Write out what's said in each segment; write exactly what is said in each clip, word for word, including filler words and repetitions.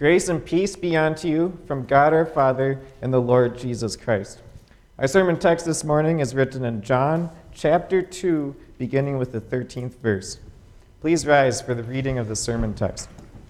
Grace and peace be unto you from God our Father and the Lord Jesus Christ. Our sermon text this morning is written in John chapter two, beginning with the thirteenth verse. Please rise for the reading of the sermon text.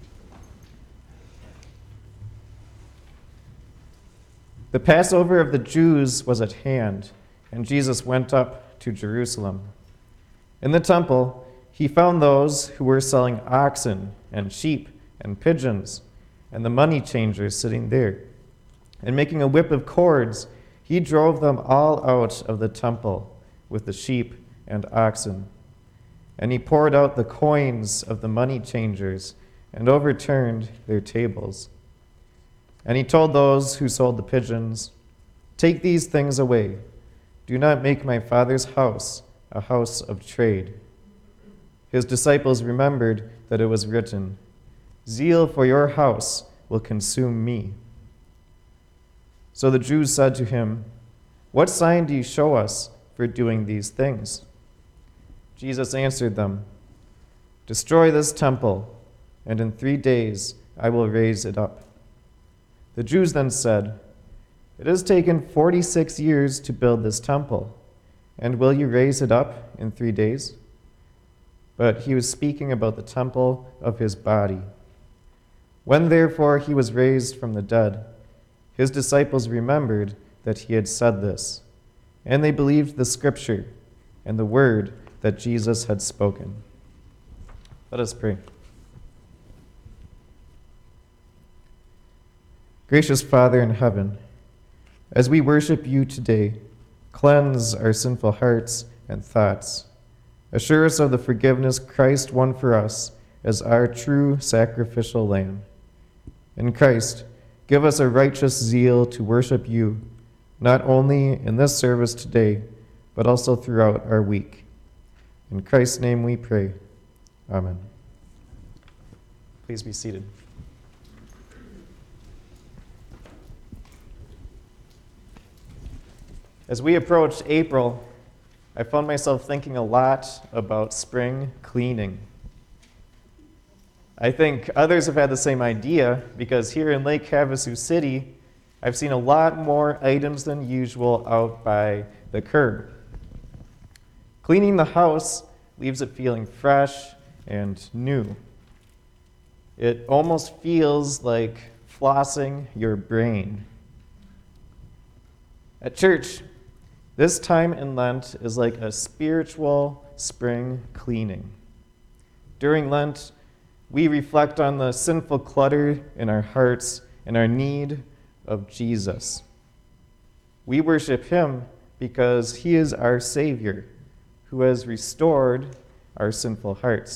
The Passover of the Jews was at hand, and Jesus went up to Jerusalem. In the temple, he found those who were selling oxen and sheep and pigeons, and the money changers sitting there. And making a whip of cords, he drove them all out of the temple with the sheep and oxen. And he poured out the coins of the money changers and overturned their tables. And he told those who sold the pigeons, "Take these things away. Do not make my Father's house a house of trade." His disciples remembered that it was written, "Zeal for your house will consume me." So the Jews said to him, "What sign do you show us for doing these things?" Jesus answered them, "Destroy this temple, and in three days I will raise it up." The Jews then said, "It has taken forty-six years to build this temple, and will you raise it up in three days?" But he was speaking about the temple of his body. When therefore he was raised from the dead, his disciples remembered that he had said this, and they believed the scripture and the word that Jesus had spoken. Let us pray. Gracious Father in heaven, as we worship you today, cleanse our sinful hearts and thoughts. Assure us of the forgiveness Christ won for us as our true sacrificial lamb. In Christ, give us a righteous zeal to worship you, not only in this service today, but also throughout our week. In Christ's name we pray. Amen. Please be seated. As we approach April, I found myself thinking a lot about spring cleaning. I think others have had the same idea because here in Lake Havasu City, I've seen a lot more items than usual out by the curb. Cleaning the house leaves it feeling fresh and new. It almost feels like flossing your brain. At church, this time in Lent is like a spiritual spring cleaning. During Lent, we reflect on the sinful clutter in our hearts and our need of Jesus. We worship him because he is our Savior, who has restored our sinful hearts.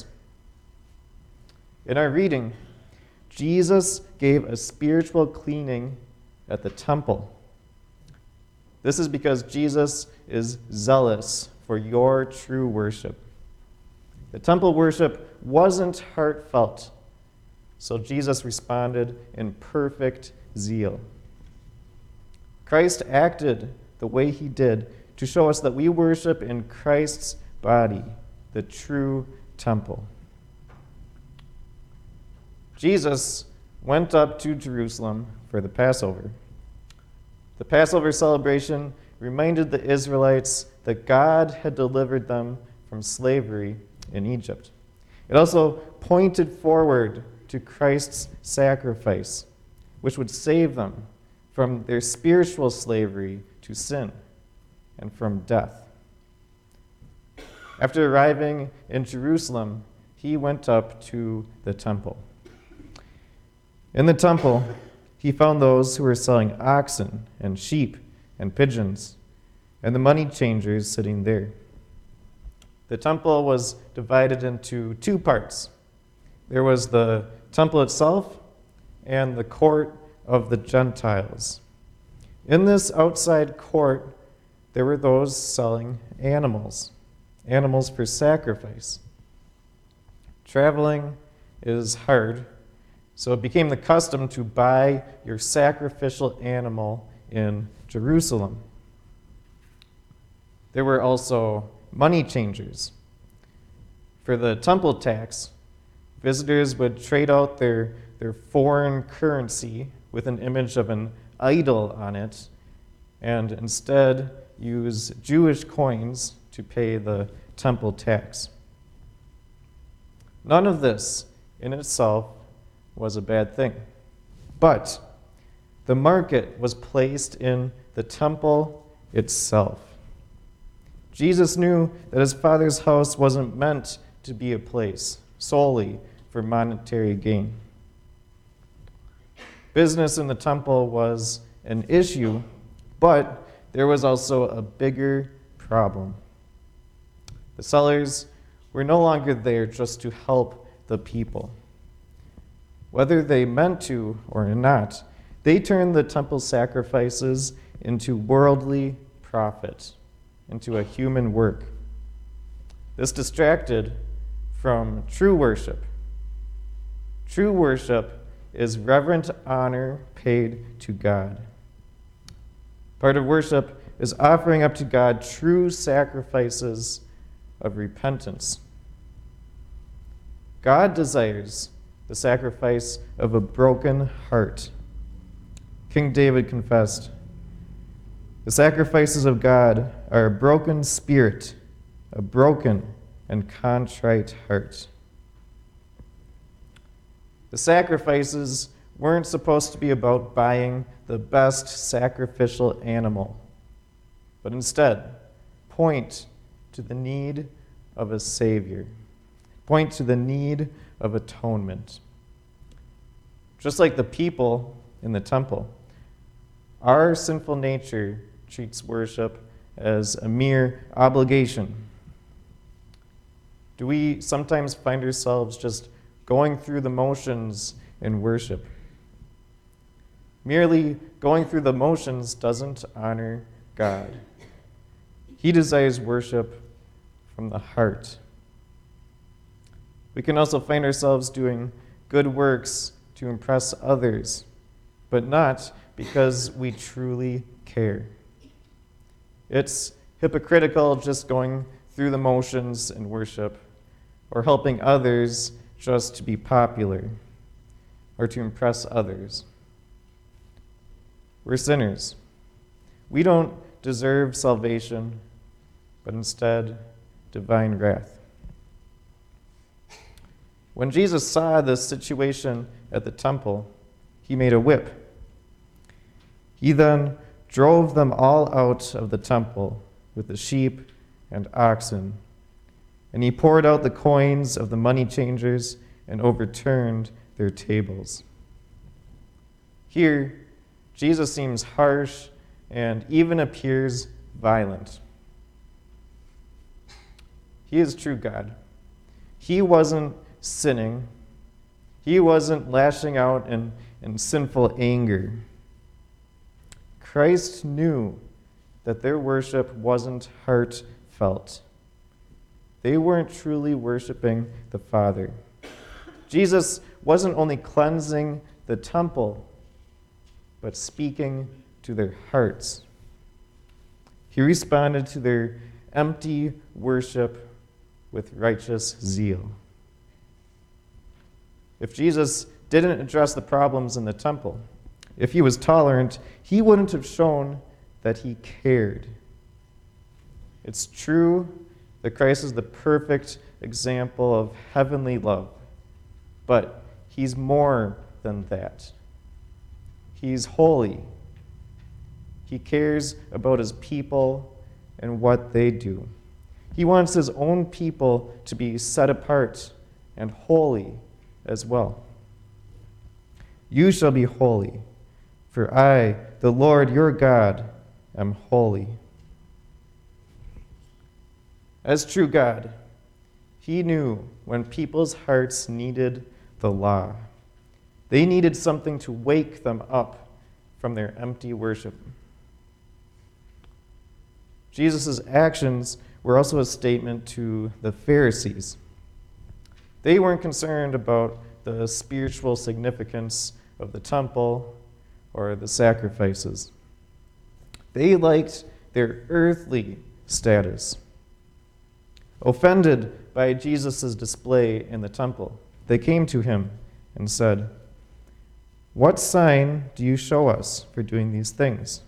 In our reading, Jesus gave a spiritual cleaning at the temple. This is because Jesus is zealous for your true worship. The temple worship wasn't heartfelt, so Jesus responded in perfect zeal. Christ acted the way he did to show us that we worship in Christ's body, the true temple. Jesus went up to Jerusalem for the Passover. The Passover celebration reminded the Israelites that God had delivered them from slavery in Egypt. It also pointed forward to Christ's sacrifice, which would save them from their spiritual slavery to sin and from death. After arriving in Jerusalem, he went up to the temple. In the temple, he found those who were selling oxen and sheep and pigeons, and the money changers sitting there. The temple was divided into two parts. There was the temple itself and the court of the Gentiles. In this outside court, there were those selling animals, animals for sacrifice. Traveling is hard, so it became the custom to buy your sacrificial animal in Jerusalem. There were also money changers. For the temple tax, visitors would trade out their their foreign currency with an image of an idol on it and instead use Jewish coins to pay the temple tax. None of this in itself was a bad thing, but the market was placed in the temple itself. Jesus knew that his Father's house wasn't meant to be a place solely for monetary gain. Business in the temple was an issue, but there was also a bigger problem. The sellers were no longer there just to help the people. Whether they meant to or not, they turned the temple sacrifices into worldly profit, into a human work. This distracted from true worship. True worship is reverent honor paid to God. Part of worship is offering up to God true sacrifices of repentance. God desires the sacrifice of a broken heart. King David confessed, "The sacrifices of God are a broken spirit, a broken and contrite heart." The sacrifices weren't supposed to be about buying the best sacrificial animal, but instead point to the need of a Savior, point to the need of atonement. Just like the people in the temple, our sinful nature treats worship as a mere obligation. Do we sometimes find ourselves just going through the motions in worship? Merely going through the motions doesn't honor God. He desires worship from the heart. We can also find ourselves doing good works to impress others, but not because we truly care. It's hypocritical just going through the motions in worship, or helping others just to be popular, or to impress others. We're sinners. We don't deserve salvation, but instead divine wrath. When Jesus saw this situation at the temple, he made a whip. He then drove them all out of the temple with the sheep and oxen, and he poured out the coins of the money changers and overturned their tables. Here, Jesus seems harsh and even appears violent. He is true God. He wasn't sinning. He wasn't lashing out in, in sinful anger. Christ knew that their worship wasn't heartfelt. They weren't truly worshiping the Father. Jesus wasn't only cleansing the temple, but speaking to their hearts. He responded to their empty worship with righteous zeal. If Jesus didn't address the problems in the temple, if he was tolerant, he wouldn't have shown that he cared. It's true that Christ is the perfect example of heavenly love, but he's more than that. He's holy. He cares about his people and what they do. He wants his own people to be set apart and holy as well. You shall be holy, for I, the Lord your God, am holy. As true God, he knew when people's hearts needed the law. They needed something to wake them up from their empty worship. Jesus' actions were also a statement to the Pharisees. They weren't concerned about the spiritual significance of the temple or the sacrifices. They liked their earthly status. Offended by Jesus' display in the temple, they came to him and said, What sign do you show us for doing these things?"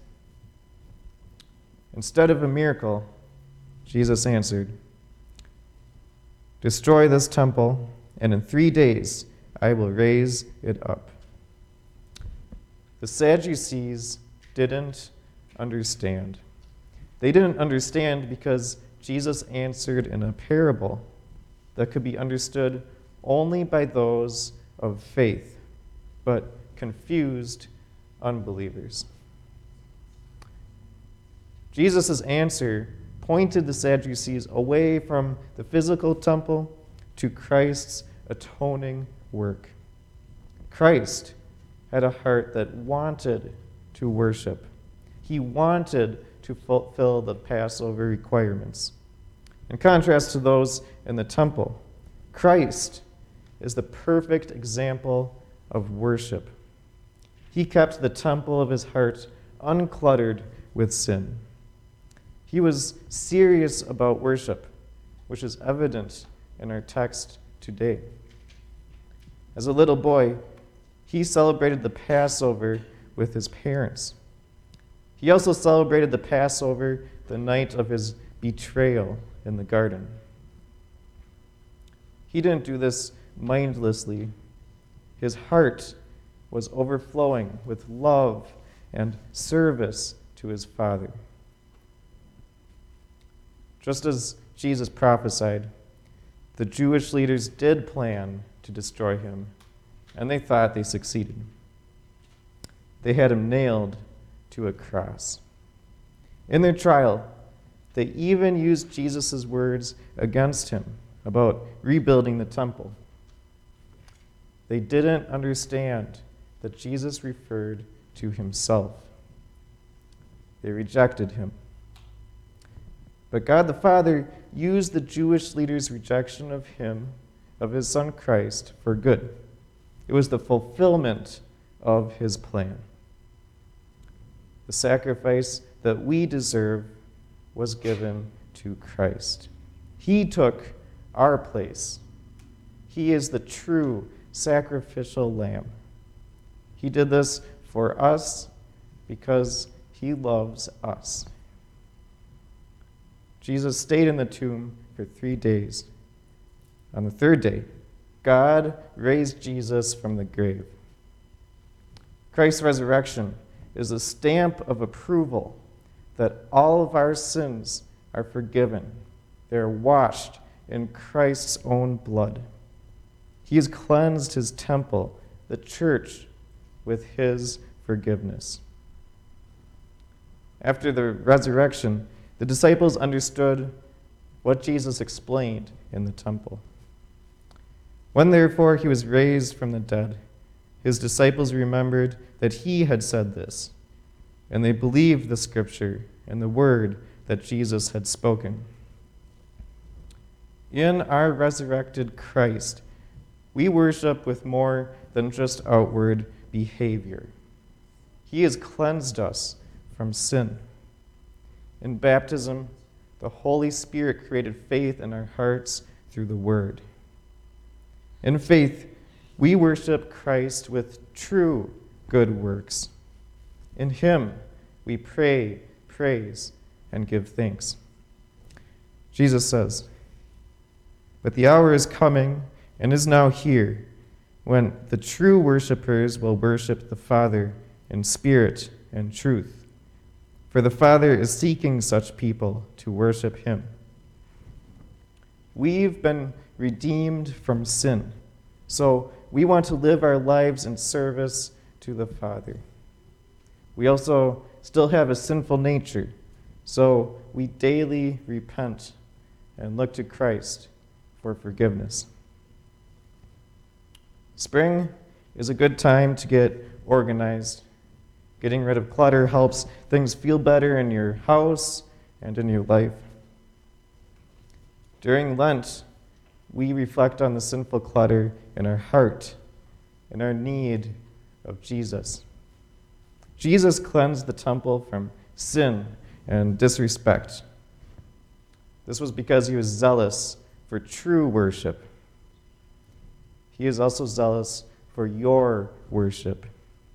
Instead of a miracle, Jesus answered, "Destroy this temple, and in three days I will raise it up." The Sadducees didn't understand. They didn't understand because Jesus answered in a parable that could be understood only by those of faith, but confused unbelievers. Jesus' answer pointed the Sadducees away from the physical temple to Christ's atoning work. Christ had a heart that wanted to worship. He wanted to fulfill the Passover requirements. In contrast to those in the temple, Christ is the perfect example of worship. He kept the temple of his heart uncluttered with sin. He was serious about worship, which is evident in our text today. As a little boy, he celebrated the Passover with his parents. He also celebrated the Passover the night of his betrayal in the garden. He didn't do this mindlessly. His heart was overflowing with love and service to his Father. Just as Jesus prophesied, the Jewish leaders did plan to destroy him, and they thought they succeeded. They had him nailed to a cross. In their trial, they even used Jesus' words against him about rebuilding the temple. They didn't understand that Jesus referred to himself. They rejected him. But God the Father used the Jewish leaders' rejection of him, of his son Christ, for good. It was the fulfillment of his plan. The sacrifice that we deserve was given to Christ. He took our place. He is the true sacrificial lamb. He did this for us because he loves us. Jesus stayed in the tomb for three days. On the third day, God raised Jesus from the grave. Christ's resurrection is a stamp of approval that all of our sins are forgiven. They are washed in Christ's own blood. He has cleansed his temple, the church, with his forgiveness. After the resurrection, the disciples understood what Jesus explained in the temple. When therefore he was raised from the dead, his disciples remembered that he had said this, and they believed the scripture and the word that Jesus had spoken. In our resurrected Christ, we worship with more than just outward behavior. He has cleansed us from sin. In baptism, the Holy Spirit created faith in our hearts through the Word. In faith, we worship Christ with true good works. In him, we pray, praise, and give thanks. Jesus says, "But the hour is coming and is now here, when the true worshipers will worship the Father in spirit and truth. For the Father is seeking such people to worship him." We've been redeemed from sin, so we want to live our lives in service to the Father. We also still have a sinful nature, so we daily repent and look to Christ for forgiveness. Spring is a good time to get organized. Getting rid of clutter helps things feel better in your house and in your life. During Lent, we reflect on the sinful clutter in our heart and our need of Jesus. Jesus cleansed the temple from sin and disrespect. This was because he was zealous for true worship. He is also zealous for your worship.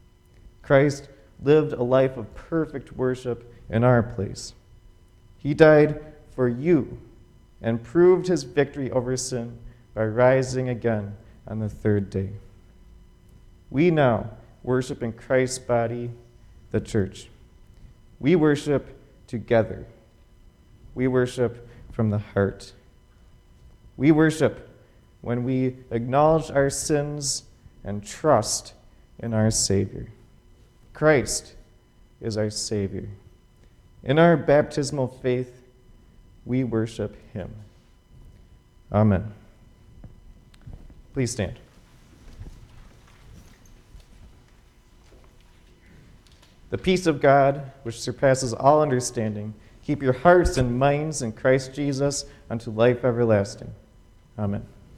Christ lived a life of perfect worship in our place. He died for you and proved his victory over sin by rising again on the third day. We now worship in Christ's body, the church. We worship together. We worship from the heart. We worship when we acknowledge our sins and trust in our Savior. Christ is our Savior. In our baptismal faith, we worship him. Amen. Please stand. The peace of God, which surpasses all understanding, keep your hearts and minds in Christ Jesus unto life everlasting. Amen.